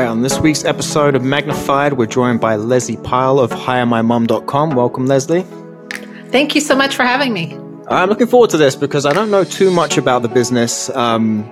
right, on this week's episode of Magnified, we're joined by Leslie Pyle of HireMyMum.com. Welcome, Leslie. Thank you so much for having me. I'm looking forward to this because I don't know too much about the business. And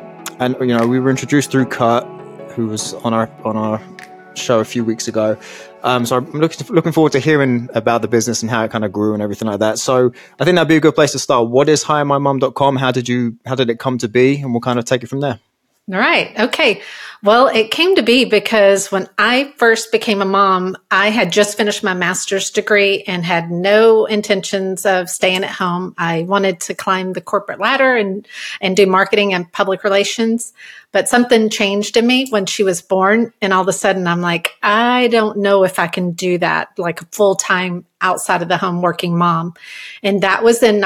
we were introduced through Kurt, who was on our show a few weeks ago. So I'm looking forward to hearing about the business and how it kind of grew and everything like that. So I think that'd be a good place to start. What is HireMyMum.com? How did it come to be? And we'll kind of take it from there. All right. Okay. Well, it came to be because when I first became a mom, I had just finished my master's degree and had no intentions of staying at home. I wanted to climb the corporate ladder and do marketing and public relations. But something changed in me when she was born. And all of a sudden, I'm like, I don't know if I can do that, like a full-time outside of the home working mom. And that was in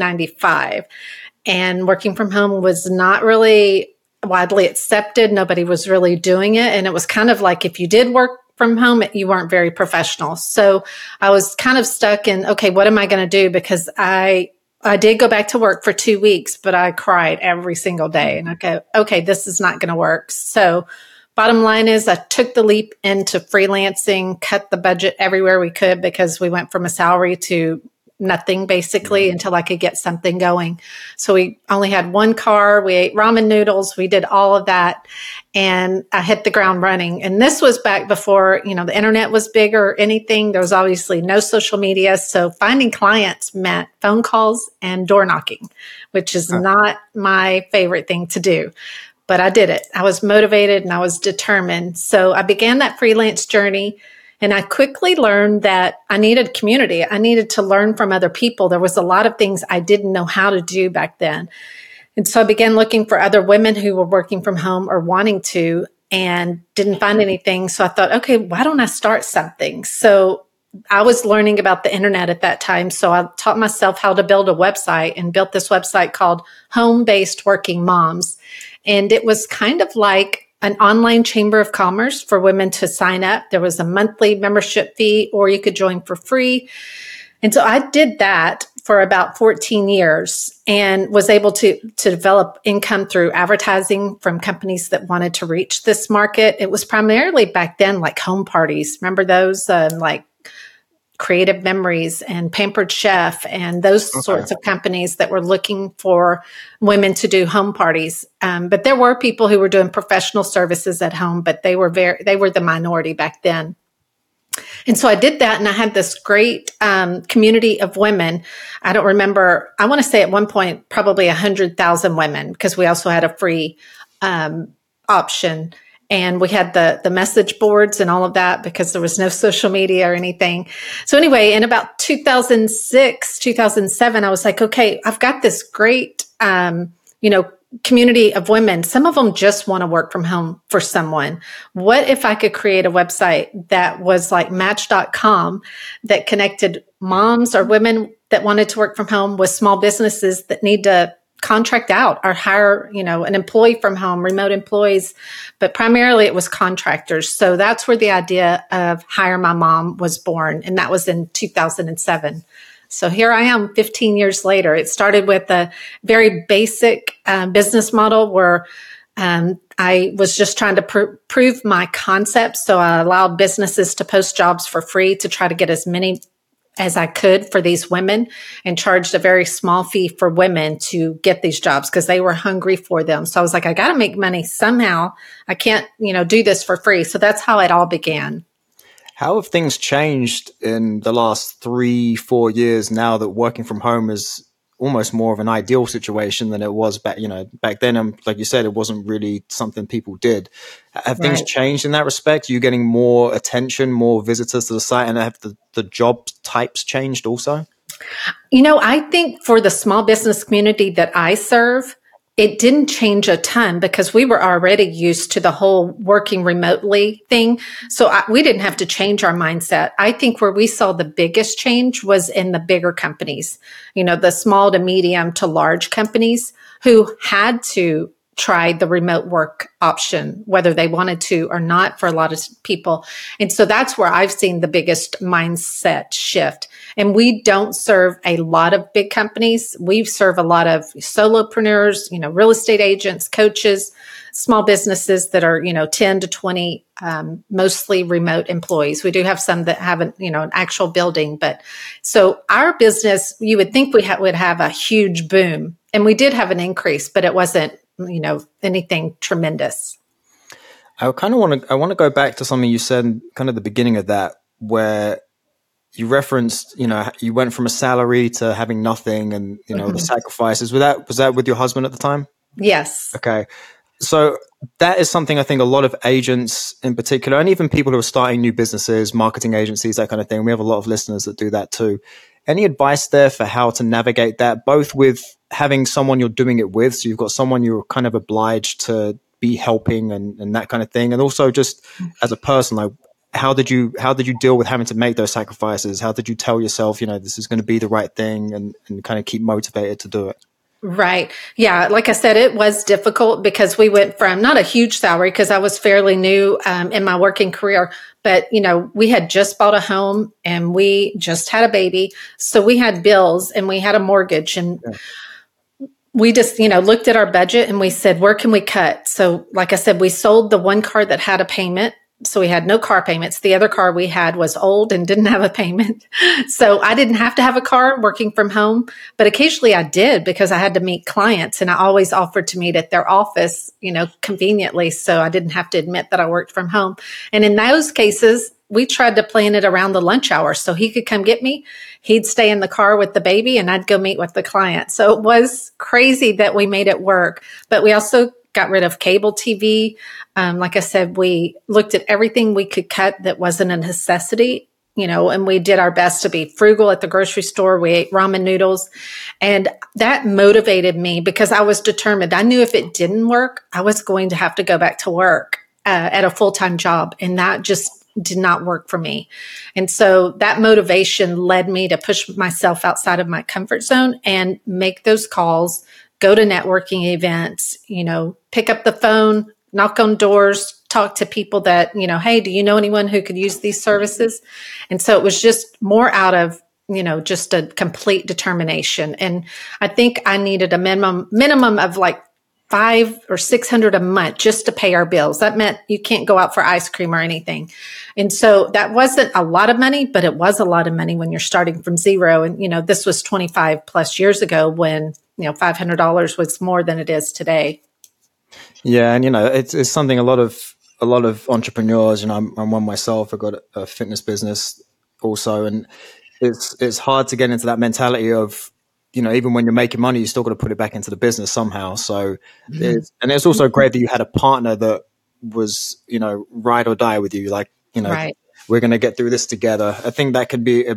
1995. And working from home was not really widely accepted. Nobody was really doing it. And it was kind of like if you did work from home, you weren't very professional. So I was kind of stuck in, okay, what am I going to do? Because I did go back to work for 2 weeks, but I cried every single day. And I go, okay, this is not going to work. So bottom line is I took the leap into freelancing, cut the budget everywhere we could because we went from a salary to nothing basically until I could get something going. So we only had one car. We ate ramen noodles. We did all of that. And I hit the ground running. And this was back before, the internet was big or anything. There was obviously no social media. So finding clients meant phone calls and door knocking, which is not my favorite thing to do. But I did it. I was motivated and I was determined. So I began that freelance journey. And I quickly learned that I needed community. I needed to learn from other people. There was a lot of things I didn't know how to do back then. And so I began looking for other women who were working from home or wanting to and didn't find anything. So I thought, okay, why don't I start something? So I was learning about the internet at that time. So I taught myself how to build a website and built this website called Home-Based Working Moms. And it was kind of like an online chamber of commerce for women to sign up. There was a monthly membership fee, or you could join for free. And so I did that for about 14 years and was able to develop income through advertising from companies that wanted to reach this market. It was primarily back then like home parties. Remember those? Like Creative Memories and Pampered Chef and those sorts of companies that were looking for women to do home parties. But there were people who were doing professional services at home, but they were the minority back then. And so I did that, and I had this great community of women. I don't remember, I want to say at one point, probably 100,000 women, because we also had a free option. And we had the message boards and all of that because there was no social media or anything. So anyway, in about 2006, 2007, I was like, okay, I've got this great, community of women. Some of them just want to work from home for someone. What if I could create a website that was like Match.com that connected moms or women that wanted to work from home with small businesses that need to contract out or hire, an employee from home, remote employees, but primarily it was contractors. So that's where the idea of Hire My Mom was born. And that was in 2007. So here I am 15 years later. It started with a very basic business model where I was just trying to prove my concept. So I allowed businesses to post jobs for free to try to get as many as I could for these women, and charged a very small fee for women to get these jobs because they were hungry for them. So I was like, I got to make money somehow. I can't, do this for free. So that's how it all began. How have things changed in the last 3-4 years now that working from home is almost more of an ideal situation than it was back then? And like you said, it wasn't really something people did. Have things changed in that respect? Are you getting more attention, more visitors to the site, and have the job types changed also? I think for the small business community that I serve, it didn't change a ton because we were already used to the whole working remotely thing. So we didn't have to change our mindset. I think where we saw the biggest change was in the bigger companies, the small to medium to large companies who had to try the remote work option, whether they wanted to or not for a lot of people. And so that's where I've seen the biggest mindset shift. And we don't serve a lot of big companies. We serve a lot of solopreneurs, real estate agents, coaches, small businesses that are, 10 to 20, mostly remote employees. We do have some that have an actual building. But so our business, you would think we would have a huge boom. And we did have an increase, but it wasn't, anything tremendous. I want to go back to something you said kind of the beginning of that, where you referenced, you went from a salary to having nothing and, the sacrifices. Was that with your husband at the time? Yes. Okay. So that is something I think a lot of agents in particular, and even people who are starting new businesses, marketing agencies, that kind of thing. We have a lot of listeners that do that too. Any advice there for how to navigate that, both with having someone you're doing it with, so you've got someone you're kind of obliged to be helping and that kind of thing, and also just as a person, like how did you deal with having to make those sacrifices? How did you tell yourself, this is going to be the right thing, and kind of keep motivated to do it? Right. Yeah. Like I said, it was difficult because we went from not a huge salary because I was fairly new in my working career, but, we had just bought a home and we just had a baby. So we had bills and we had a mortgage and we just, looked at our budget and we said, where can we cut? So like I said, we sold the one car that had a payment. So we had no car payments. The other car we had was old and didn't have a payment. So I didn't have to have a car working from home, but occasionally I did because I had to meet clients and I always offered to meet at their office, conveniently. So I didn't have to admit that I worked from home. And in those cases, we tried to plan it around the lunch hour so he could come get me. He'd stay in the car with the baby and I'd go meet with the client. So it was crazy that we made it work, but we also got rid of cable TV. Like I said, we looked at everything we could cut that wasn't a necessity, and we did our best to be frugal at the grocery store. We ate ramen noodles, and that motivated me because I was determined. I knew if it didn't work, I was going to have to go back to work at a full-time job, and that just did not work for me. And so that motivation led me to push myself outside of my comfort zone and make those calls, go to networking events, pick up the phone, knock on doors, talk to people that, hey, do you know anyone who could use these services? And so it was just more out of, just a complete determination. And I think I needed a minimum of like $500 or $600 a month just to pay our bills. That meant you can't go out for ice cream or anything. And so that wasn't a lot of money, but it was a lot of money when you're starting from zero. And, this was 25 plus years ago when, $500 was more than it is today. Yeah. And, it's something a lot of entrepreneurs, I'm one myself. I've got a fitness business also. And it's hard to get into that mentality of, even when you're making money, you still got to put it back into the business somehow. So, and it's also great that you had a partner that was, ride or die with you. Like, right. We're going to get through this together. I think that could be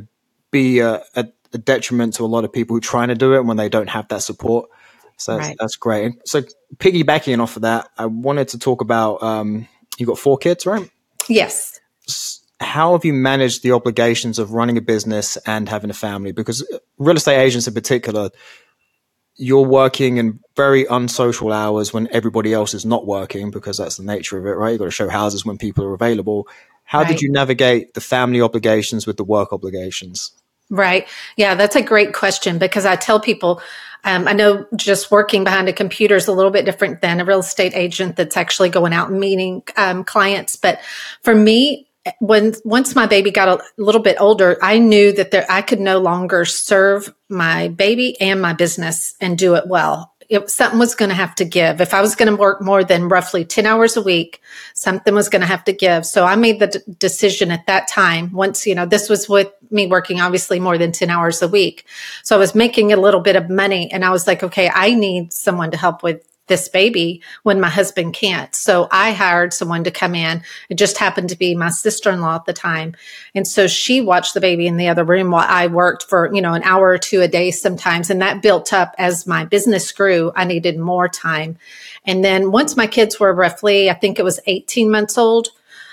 a detriment to a lot of people who are trying to do it when they don't have that support. So that's great. So piggybacking off of that, I wanted to talk about, you've got 4 kids, right? Yes. How have you managed the obligations of running a business and having a family? Because real estate agents in particular, you're working in very unsocial hours when everybody else is not working, because that's the nature of it, right? You've got to show houses when people are available. How did you navigate the family obligations with the work obligations? Right. Yeah, that's a great question because I tell people, I know just working behind a computer is a little bit different than a real estate agent that's actually going out and meeting clients. But for me, once my baby got a little bit older, I knew that I could no longer serve my baby and my business and do it well. Something was going to have to give. If I was going to work more than roughly 10 hours a week, something was going to have to give. So I made the decision at that time, once, this was with me working obviously more than 10 hours a week. So I was making a little bit of money and I was like, okay, I need someone to help with this baby when my husband can't. So I hired someone to come in. It just happened to be my sister-in-law at the time. And so she watched the baby in the other room while I worked for, an hour or two a day sometimes. And that built up as my business grew. I needed more time. And then once my kids were roughly, I think it was 18 months old,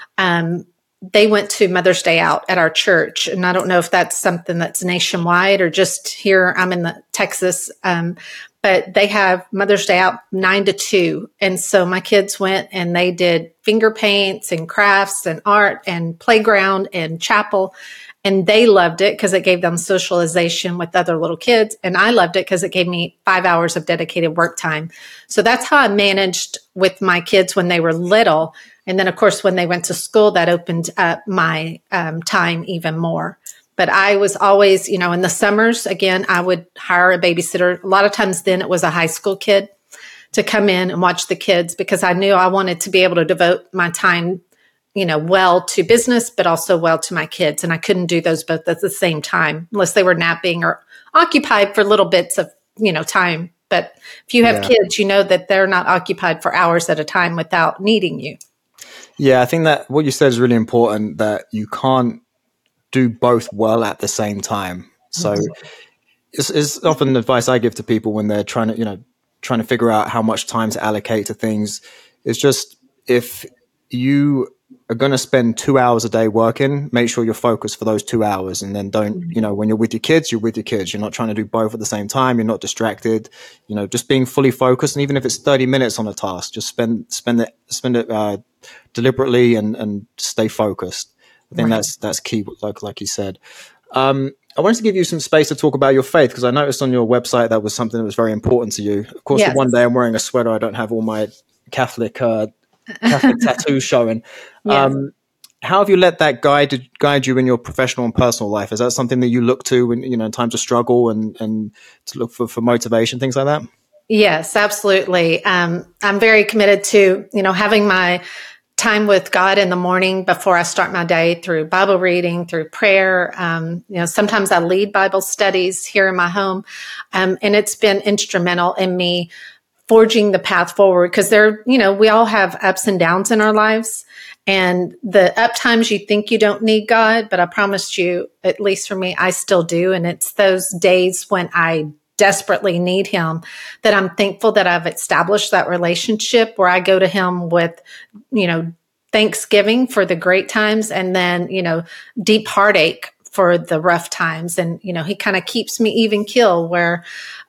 they went to Mother's Day out at our church. And I don't know if that's something that's nationwide or just here. I'm in Texas. But they have Mother's Day out 9 to 2. And so my kids went and they did finger paints and crafts and art and playground and chapel. And they loved it because it gave them socialization with other little kids. And I loved it because it gave me 5 hours of dedicated work time. So that's how I managed with my kids when they were little. And then, of course, when they went to school, that opened up my time even more. But I was always, in the summers, again, I would hire a babysitter. A lot of times then it was a high school kid to come in and watch the kids because I knew I wanted to be able to devote my time well to business, but also well to my kids. And I couldn't do those both at the same time unless they were napping or occupied for little bits of, time. But if you have kids, you know that they're not occupied for hours at a time without needing you. Yeah, I think that what you said is really important, that you can't do both well at the same time. So it's often advice I give to people when they're trying to figure out how much time to allocate to things. It's just, if you are going to spend 2 hours a day working, make sure you're focused for those 2 hours. And then don't, when you're with your kids, you're with your kids. You're not trying to do both at the same time. You're not distracted, just being fully focused. And even if it's 30 minutes on a task, just spend it deliberately and stay focused. I think that's key, like you said. I wanted to give you some space to talk about your faith, because I noticed on your website that was something that was very important to you. Of course, the one day I'm wearing a sweater, I don't have all my Catholic tattoos showing. Yes. How have you let that guide you in your professional and personal life? Is that something that you look to when in times of struggle and to look for motivation, things like that? Yes, absolutely. I'm very committed to having my time with God in the morning before I start my day, through Bible reading, through prayer. Sometimes I lead Bible studies here in my home. And it's been instrumental in me forging the path forward, because we all have ups and downs in our lives. And the up times you think you don't need God, but I promised you, at least for me, I still do. And it's those days when I desperately need him that I'm thankful that I've established that relationship where I go to him with, thanksgiving for the great times, and then, deep heartache for the rough times. And, he kind of keeps me even keel, where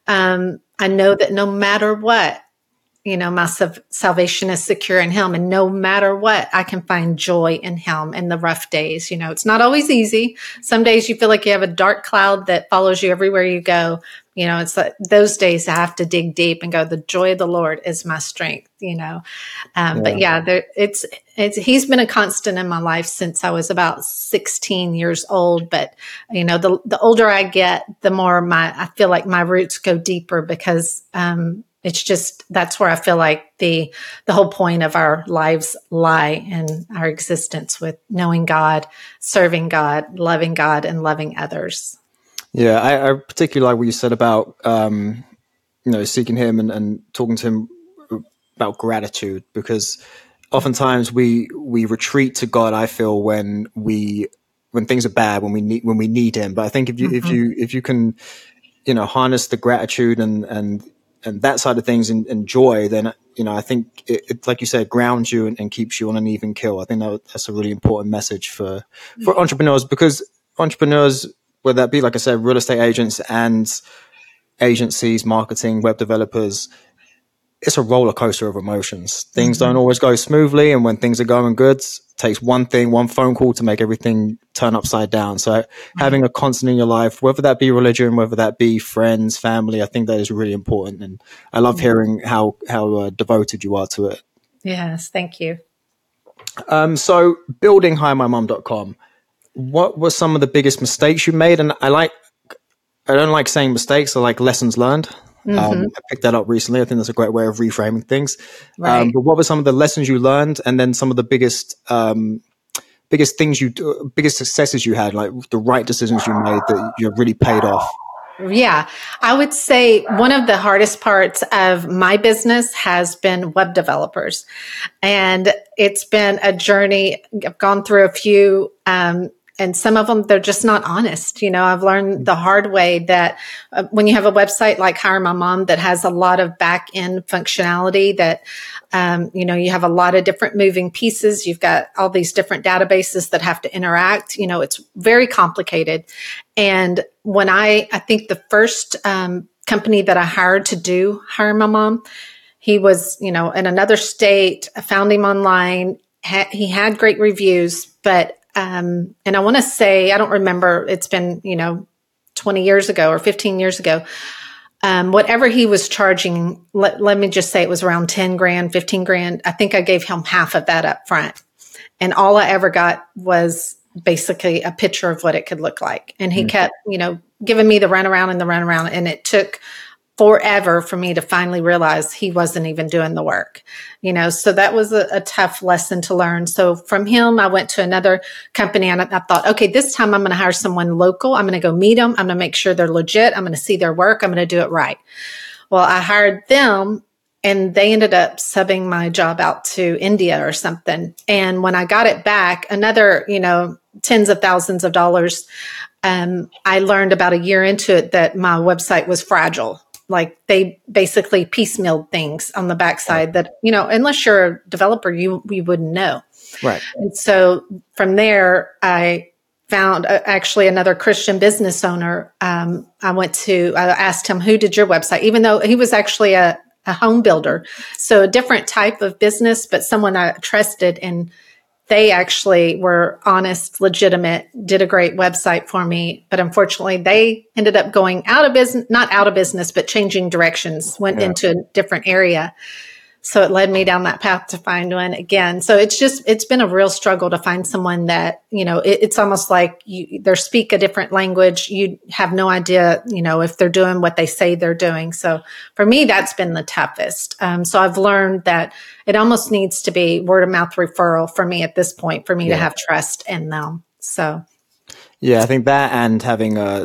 I know that no matter what, my salvation is secure in him. And no matter what, I can find joy in him in the rough days. It's not always easy. Some days you feel like you have a dark cloud that follows you everywhere you go. It's like those days I have to dig deep and go, the joy of the Lord is my strength, But he's been a constant in my life since I was about 16 years old. But, the older I get, the more I feel like my roots go deeper, because, it's just, that's where I feel like the whole point of our lives lie, in our existence, with knowing God, serving God, and loving others. Yeah, I particularly like what you said about, seeking him and talking to him about gratitude, because oftentimes we retreat to God, I feel, when things are bad, when we need him. But I think if you can, harness the gratitude and that side of things and joy, then, I think it, like you said, grounds you and keeps you on an even keel. I think that's a really important message for entrepreneurs, because entrepreneurs, whether that be, like I said, real estate agents and agencies, marketing, web developers, it's a roller coaster of emotions. Things don't always go smoothly. And when things are going good, it takes one phone call to make everything turn upside down. So having a constant in your life, whether that be religion, whether that be friends, family, I think that is really important. And I love hearing how devoted you are to it. Yes. Thank you. So building HireMyMom.com, what were some of the biggest mistakes you made? And I don't like saying mistakes, I like lessons learned. I picked that up recently. I think that's a great way of reframing things. Right. But what were some of the lessons you learned, and then some of the biggest successes you had, like the right decisions you made that you really paid off? Yeah, I would say one of the hardest parts of my business has been web developers. And it's been a journey. I've gone through a few, and some of them, they're just not honest. I've learned the hard way that when you have a website like Hire My Mom that has a lot of back end functionality, that, you have a lot of different moving pieces. You've got all these different databases that have to interact. It's very complicated. And when I think the first company that I hired to do Hire My Mom, he was, in another state. I found him online. He had great reviews, but And I want to say, I don't remember, it's been, 20 years ago or 15 years ago. Whatever he was charging, let me just say it was around 10 grand, 15 grand. I think I gave him half of that up front. And all I ever got was basically a picture of what it could look like. And he kept, giving me the runaround. And it took forever for me to finally realize he wasn't even doing the work, so that was a tough lesson to learn. So from him, I went to another company and I thought, okay, this time I'm going to hire someone local. I'm going to go meet them. I'm going to make sure they're legit. I'm going to see their work. I'm going to do it right. Well, I hired them and they ended up subbing my job out to India or something. And when I got it back, another, tens of thousands of dollars, I learned about a year into it that my website was fragile. Like they basically piecemealed things on the backside that, unless you're a developer, you wouldn't know. Right. And so from there, I found actually another Christian business owner. I asked him, who did your website? Even though he was actually a home builder. So a different type of business, but someone I trusted, and they actually were honest, legitimate, did a great website for me. But unfortunately, they ended up going out of business, not out of business, but changing directions, went into a different area. So it led me down that path to find one again. So it's been a real struggle to find someone that, it's almost like they speak a different language. You have no idea, if they're doing what they say they're doing. So for me, that's been the toughest. So I've learned that it almost needs to be word of mouth referral for me at this point, for me to have trust in them. So. Yeah, I think that, and having a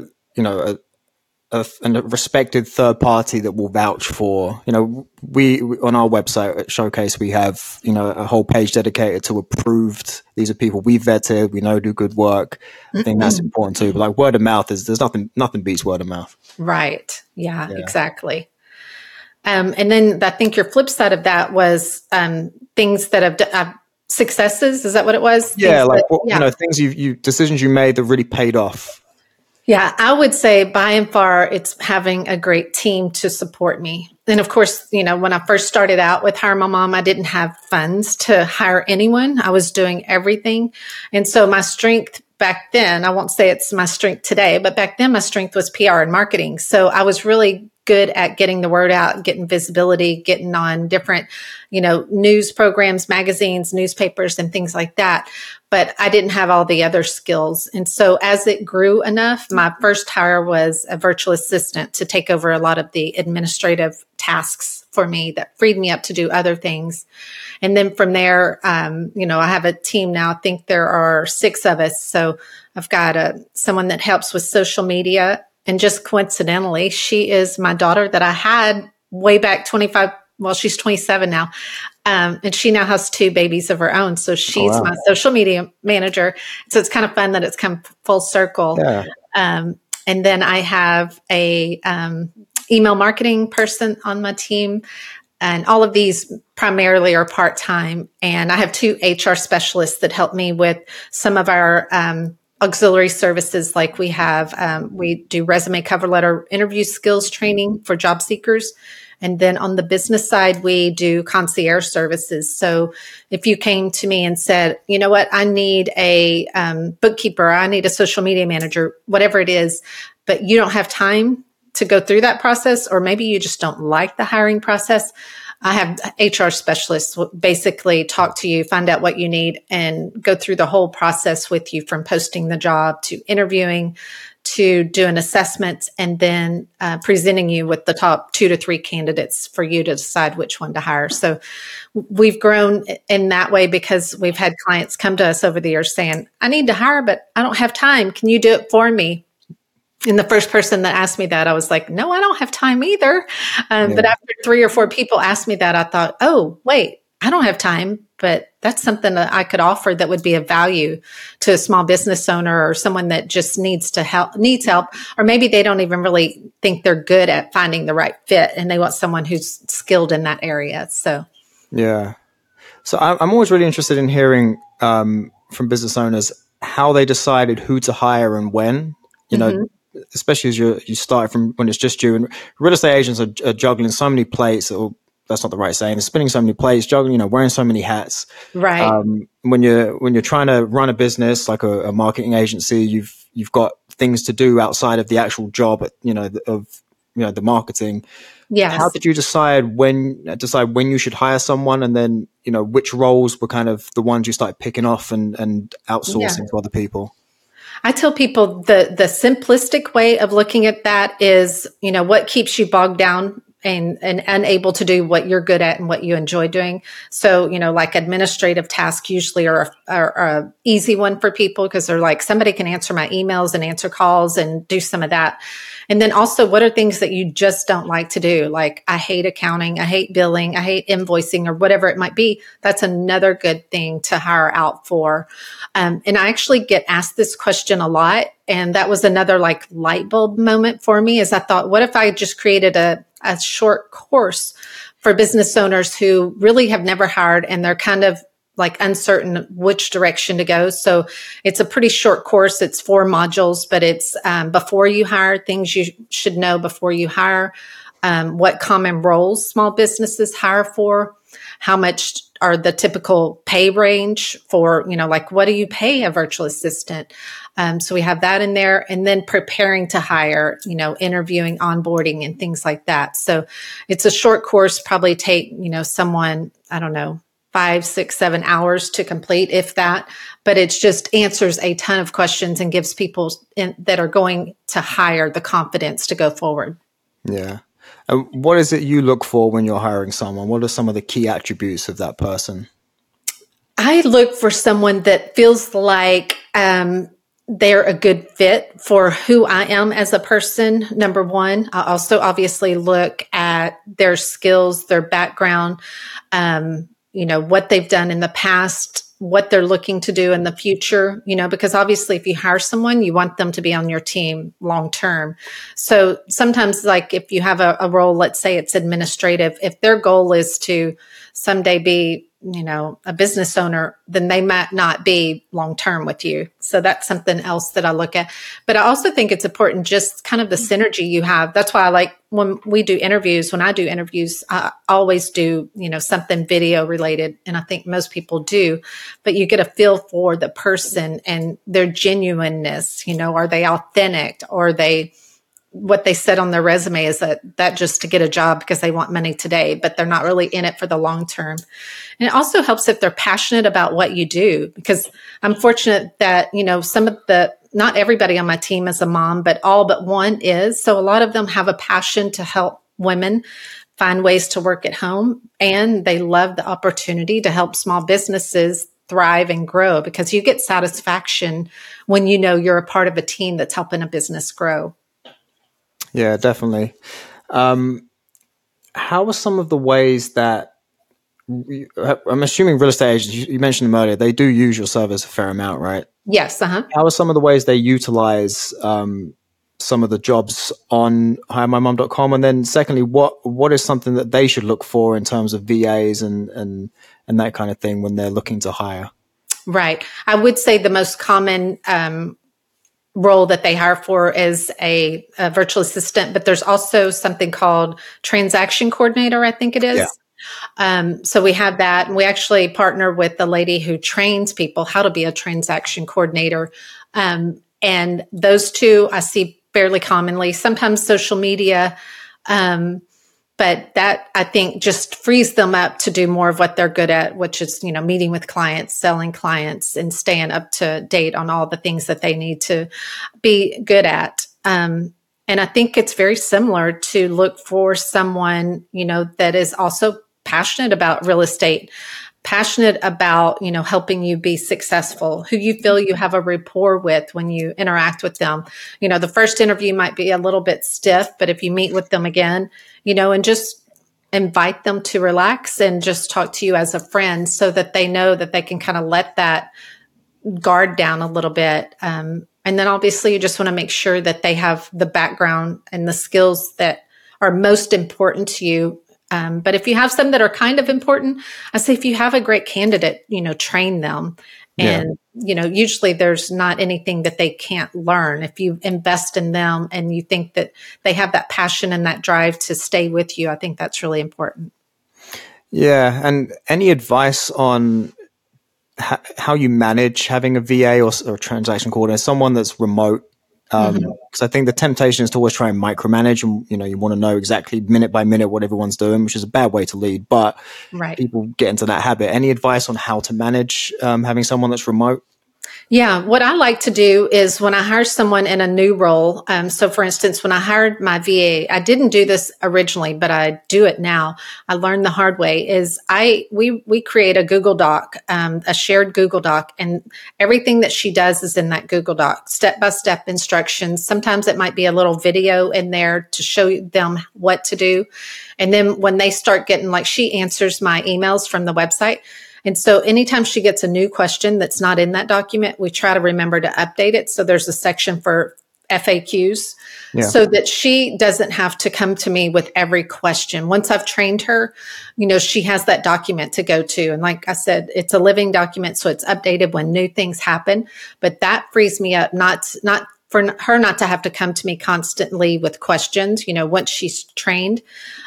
respected third party that will vouch for, we on our website at Showcase, we have, a whole page dedicated to approved. These are people we've vetted, we know do good work. I think that's important too. But like word of mouth there's nothing beats word of mouth. Right. Yeah. Exactly. And then I think your flip side of that was things that have successes. Is that what it was? Yeah. Things decisions you made that really paid off. Yeah, I would say by and far, it's having a great team to support me. And of course, when I first started out with Hire My Mom, I didn't have funds to hire anyone. I was doing everything. And so my strength back then, I won't say it's my strength today, but back then my strength was PR and marketing. So I was really good at getting the word out, getting visibility, getting on different, news programs, magazines, newspapers, and things like that. But I didn't have all the other skills. And so as it grew enough, my first hire was a virtual assistant to take over a lot of the administrative tasks for me that freed me up to do other things. And then from there, I have a team now. I think there are 6 of us. So I've got someone that helps with social media. And just coincidentally, she is my daughter that I had way back 25. Well, she's 27 now. And she now has 2 babies of her own. So she's my social media manager. So it's kind of fun that it's come full circle. Yeah. And then I have a email marketing person on my team. And all of these primarily are part-time. And I have 2 HR specialists that help me with some of our auxiliary services. Like we do resume, cover letter, interview skills training for job seekers. And then on the business side, we do concierge services. So if you came to me and said, you know what, I need a bookkeeper, I need a social media manager, whatever it is, but you don't have time to go through that process, or maybe you just don't like the hiring process, I have HR specialists basically talk to you, find out what you need, and go through the whole process with you, from posting the job to interviewing to doing assessments, and then presenting you with the top 2 to 3 candidates for you to decide which one to hire. So we've grown in that way because we've had clients come to us over the years saying, I need to hire, but I don't have time. Can you do it for me? And the first person that asked me that, I was like, no, I don't have time either. But after 3 or 4 people asked me that, I thought, oh, wait, I don't have time, but that's something that I could offer that would be of value to a small business owner or someone that just needs help, or maybe they don't even really think they're good at finding the right fit and they want someone who's skilled in that area. So, yeah. So I'm always really interested in hearing from business owners how they decided who to hire and when, you know, especially as you start from when it's just you. And real estate agents are juggling so many plates, or that's not the right saying. They're spinning so many plates, juggling, wearing so many hats. Right. When you're trying to run a business like a marketing agency, you've got things to do outside of the actual job, the marketing. Yes. How did you decide when you should hire someone, and then which roles were kind of the ones you started picking off and outsourcing to other people? I tell people the simplistic way of looking at that is, what keeps you bogged down and unable to do what you're good at and what you enjoy doing. So, like administrative tasks usually are a easy one for people because they're like, somebody can answer my emails and answer calls and do some of that. And then also, what are things that you just don't like to do? Like, I hate accounting, I hate billing, I hate invoicing, or whatever it might be. That's another good thing to hire out for. And I actually get asked this question a lot. And that was another like light bulb moment for me, is I thought, what if I just created a short course for business owners who really have never hired and they're kind of like uncertain which direction to go. So it's a pretty short course. It's 4 modules, but it's before you hire, things you should know before you hire, what common roles small businesses hire for, how much are the typical pay range for, like what do you pay a virtual assistant? So we have that in there, and then preparing to hire, interviewing, onboarding, and things like that. So it's a short course, probably take, someone, I don't know, 5, 6, 7 hours to complete, if that, but it just answers a ton of questions and gives people that are going to hire the confidence to go forward. Yeah. What is it you look for when you're hiring someone? What are some of the key attributes of that person? I look for someone that feels like they're a good fit for who I am as a person, number one. I also obviously look at their skills, their background, what they've done in the past, what they're looking to do in the future, because obviously if you hire someone, you want them to be on your team long term. So sometimes, like if you have a role, let's say it's administrative, if their goal is to someday be, a business owner, then they might not be long term with you. So that's something else that I look at. But I also think it's important, just kind of the synergy you have. That's why I like when I do interviews, I always do, something video related. And I think most people do, but you get a feel for the person and their genuineness. Are they authentic? Or are they, what they said on their resume is that just to get a job because they want money today, but they're not really in it for the long term. And it also helps if they're passionate about what you do, because I'm fortunate that, not everybody on my team is a mom, but all but one is. So a lot of them have a passion to help women find ways to work at home. And they love the opportunity to help small businesses thrive and grow, because you get satisfaction when you're a part of a team that's helping a business grow. Yeah, definitely. How are some of the ways that, I'm assuming real estate agents, you mentioned them earlier, they do use your service a fair amount, right? Yes. Uh-huh. How are some of the ways they utilize some of the jobs on hiremymom.com? And then secondly, what is something that they should look for in terms of VAs and that kind of thing when they're looking to hire? Right. I would say the most common role that they hire for is a virtual assistant, but there's also something called transaction coordinator, I think it is. Yeah. So we have that, and we actually partner with the lady who trains people how to be a transaction coordinator. And those two I see fairly commonly, sometimes social media, but that I think just frees them up to do more of what they're good at, which is, meeting with clients, selling clients, and staying up to date on all the things that they need to be good at. And I think it's very similar to look for someone, that is also passionate about real estate, passionate about, helping you be successful, who you feel you have a rapport with when you interact with them. The first interview might be a little bit stiff, but if you meet with them again, and just invite them to relax and just talk to you as a friend, so that they know that they can kind of let that guard down a little bit. And then obviously you just want to make sure that they have the background and the skills that are most important to you. But if you have some that are kind of important, I say if you have a great candidate, train them. And, usually there's not anything that they can't learn. If you invest in them and you think that they have that passion and that drive to stay with you, I think that's really important. Yeah. And any advice on how you manage having a VA or transaction coordinator, someone that's remote? Because I think the temptation is to always try and micromanage, and you want to know exactly minute by minute what everyone's doing, which is a bad way to lead. But Right. people get into that habit. Any advice on how to manage having someone that's remote? Yeah, what I like to do is when I hire someone in a new role. So, for instance, when I hired my VA, I didn't do this originally, but I do it now. I learned the hard way. We create a Google Doc, a shared Google Doc, and everything that she does is in that Google Doc, step by step instructions. Sometimes it might be a little video in there to show them what to do, and then when they start getting, like, she answers my emails from the website. And so anytime she gets a new question that's not in that document, we try to remember to update it. So there's a section for FAQs so that she doesn't have to come to me with every question. Once I've trained her, she has that document to go to. And like I said, it's a living document, so it's updated when new things happen. But that frees me up not for her not to have to come to me constantly with questions, once she's trained.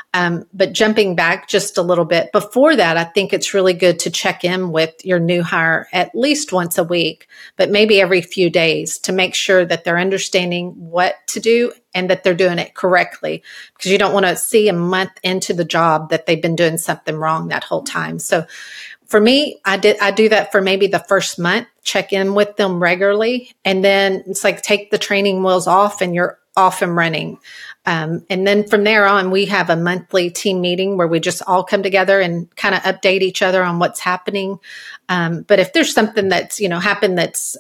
But jumping back just a little bit before that, I think it's really good to check in with your new hire at least once a week, but maybe every few days, to make sure that they're understanding what to do and that they're doing it correctly, because you don't want to see a month into the job that they've been doing something wrong that whole time. So for me, I do that for maybe the first month, check in with them regularly. And then it's like, take the training wheels off and you're off and running. And then from there on, we have a monthly team meeting where we just all come together and kind of update each other on what's happening. But if there's something that's, happened that's,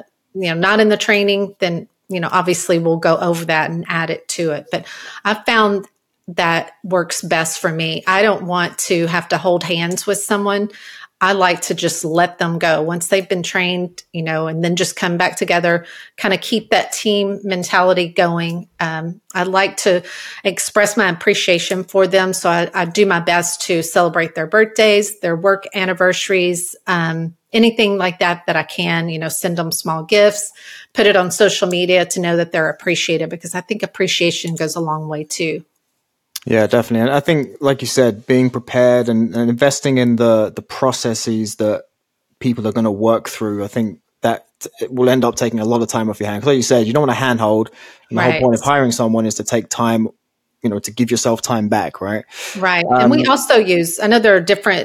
not in the training, then, obviously we'll go over that and add it to it. But I've found that works best for me. I don't want to have to hold hands with someone. I like to just let them go once they've been trained, and then just come back together, kind of keep that team mentality going. I like to express my appreciation for them. So I do my best to celebrate their birthdays, their work anniversaries, anything like that I can, send them small gifts, put it on social media to know that they're appreciated, because I think appreciation goes a long way too. Yeah, definitely. And I think, like you said, being prepared and investing in the processes that people are going to work through, I think that it will end up taking a lot of time off your hands. Like you said, you don't want to handhold. And the whole point of hiring someone is to take time, to give yourself time back, right? Right. And we also use another different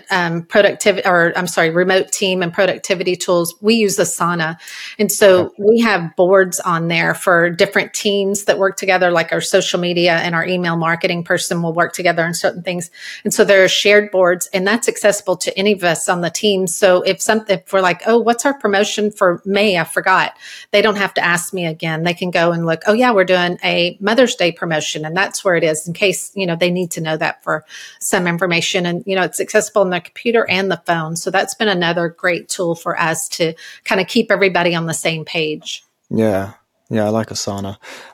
remote team and productivity tools. We use Asana. And so we have boards on there for different teams that work together, like our social media and our email marketing person will work together on certain things. And so there are shared boards, and that's accessible to any of us on the team. So if we're like, oh, what's our promotion for May? I forgot. They don't have to ask me again. They can go and look, oh yeah, we're doing a Mother's Day promotion, and that's where it is, in case, they need to know that for some information. And, it's accessible on the computer and the phone. So that's been another great tool for us to kind of keep everybody on the same page. Yeah. Yeah. I like Asana.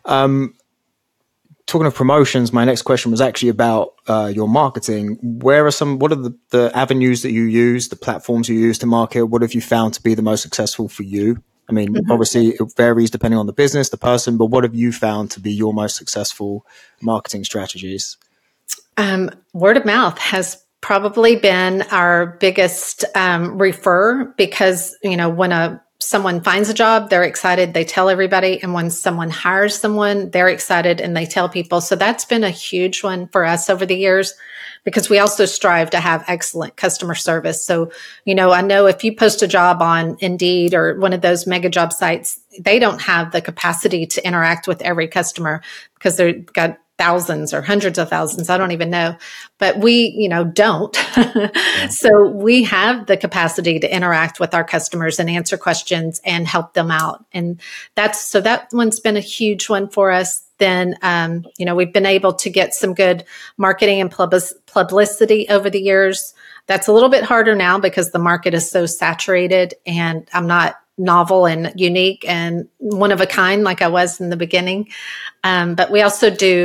Talking of promotions, my next question was actually about your marketing. What are the avenues that you use, the platforms you use to market? What have you found to be the most successful for you? I mean, obviously it varies depending on the business, the person, but what have you found to be your most successful marketing strategies? Word of mouth has probably been our biggest refer, because, when someone finds a job, they're excited, they tell everybody. And when someone hires someone, they're excited and they tell people. So that's been a huge one for us over the years, because we also strive to have excellent customer service. So, I know if you post a job on Indeed or one of those mega job sites, they don't have the capacity to interact with every customer, because they've got thousands or hundreds of thousands. I don't even know, but we, don't. So we have the capacity to interact with our customers and answer questions and help them out. And that one's been a huge one for us. Then, we've been able to get some good marketing and publicity over the years. That's a little bit harder now because the market is so saturated, and I'm not novel and unique and one of a kind like I was in the beginning. But we also do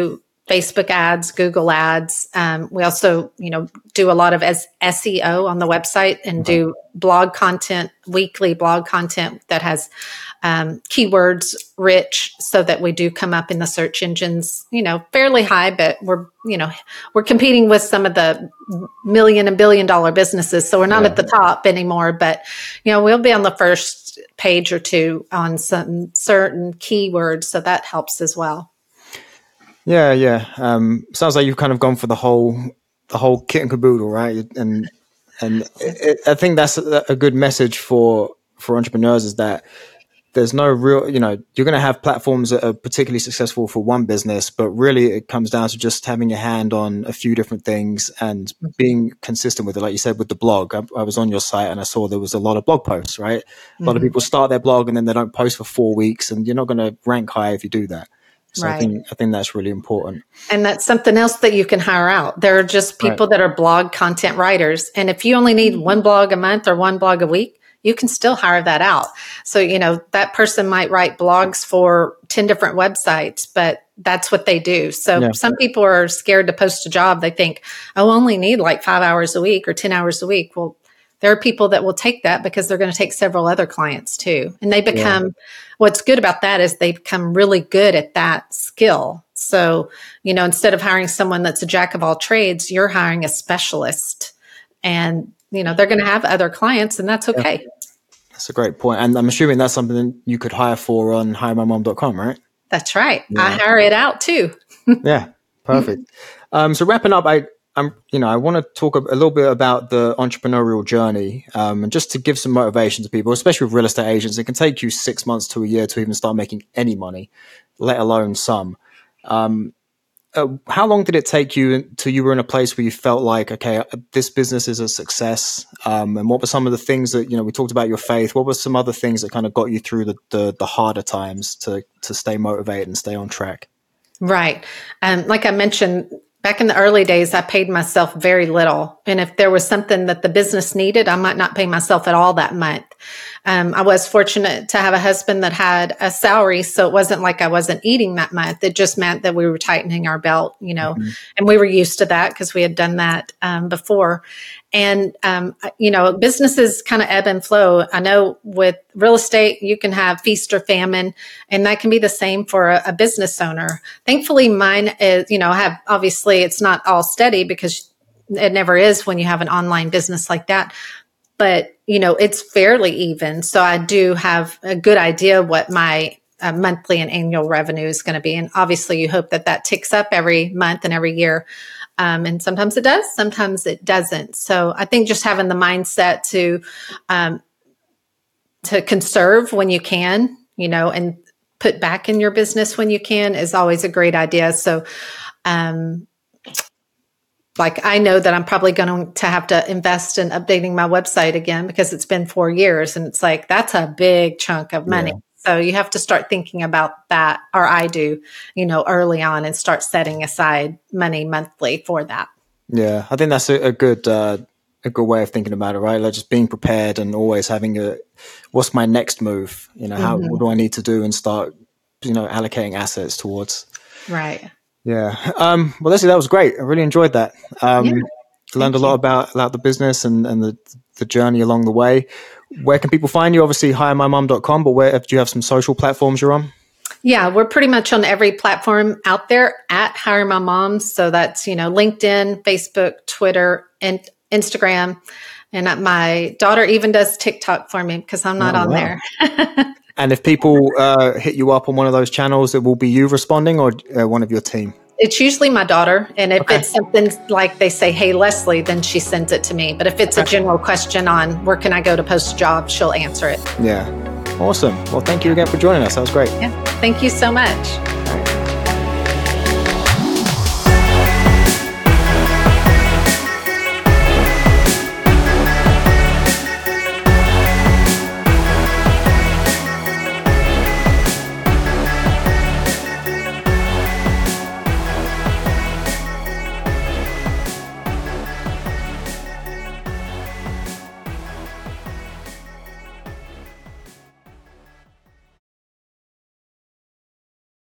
Facebook ads, Google ads. We also, do a lot of SEO on the website and do blog content, weekly blog content that has keywords rich, so that we do come up in the search engines, fairly high, but we're competing with some of the million and billion dollar businesses. So we're not at the top anymore, but we'll be on the first page or two on some certain keywords. So that helps as well. Yeah. Sounds like you've kind of gone for the whole kit and caboodle, right? And I think that's a good message for entrepreneurs, is that there's no real, you're going to have platforms that are particularly successful for one business, but really it comes down to just having your hand on a few different things and being consistent with it. Like you said, with the blog, I was on your site and I saw there was a lot of blog posts, right? A lot of people start their blog and then they don't post for 4 weeks, and you're not going to rank high if you do that. So right. I think that's really important. And that's something else that you can hire out. There are just people that are blog content writers. And if you only need one blog a month or one blog a week, you can still hire that out. So, that person might write blogs for 10 different websites, but that's what they do. So some people are scared to post a job. They think, I only need like 5 hours a week or 10 hours a week. Well, there are people that will take that because they're going to take several other clients too. And they become, what's good about that is they become really good at that skill. So, instead of hiring someone that's a jack of all trades, you're hiring a specialist, and, they're going to have other clients, and that's okay. Yeah. That's a great point. And I'm assuming that's something you could hire for on hiremymom.com, right? That's right. Yeah. I hire it out too. Yeah, perfect. So wrapping up, I want to talk a little bit about the entrepreneurial journey, and just to give some motivation to people, especially with real estate agents. It can take you 6 months to a year to even start making any money, let alone some. How long did it take you until you were in a place where you felt like, okay, this business is a success? And what were some of the things that, we talked about your faith. What were some other things that kind of got you through the harder times to stay motivated and stay on track? Right. Like I mentioned, back in the early days, I paid myself very little. And if there was something that the business needed, I might not pay myself at all that month. I was fortunate to have a husband that had a salary, so it wasn't like I wasn't eating that month. It just meant that we were tightening our belt, and we were used to that because we had done that before. And, businesses kind of ebb and flow. I know with real estate, you can have feast or famine, and that can be the same for a business owner. Thankfully, mine is, obviously it's not all steady because it never is when you have an online business like that. But, it's fairly even. So I do have a good idea what my monthly and annual revenue is going to be. And obviously you hope that ticks up every month and every year. And sometimes it does, sometimes it doesn't. So I think just having the mindset to conserve when you can, and put back in your business when you can is always a great idea. So, I know that I'm probably going to have to invest in updating my website again because it's been 4 years, and it's like, that's a big chunk of money. Yeah. So you have to start thinking about that, or I do, early on, and start setting aside money monthly for that. Yeah, I think that's a good way of thinking about it, right? Like just being prepared and always having what's my next move? What do I need to do, and start, allocating assets towards. Right. Yeah. Well, Leslie, that was great. I really enjoyed that. Learned a lot about the business and the journey along the way. Where can people find you? Obviously, hiremymom.com, but where do you have some social platforms you're on? Yeah, we're pretty much on every platform out there at Hire My Mom. So that's, LinkedIn, Facebook, Twitter, and Instagram. And my daughter even does TikTok for me because I'm not on there. And if people hit you up on one of those channels, it will be you responding, or one of your team? It's usually my daughter. And if it's something like they say, hey, Leslie, then she sends it to me. But if it's a general question on where can I go to post a job, she'll answer it. Yeah. Awesome. Well, thank you again for joining us. That was great. Yeah. Thank you so much. All right.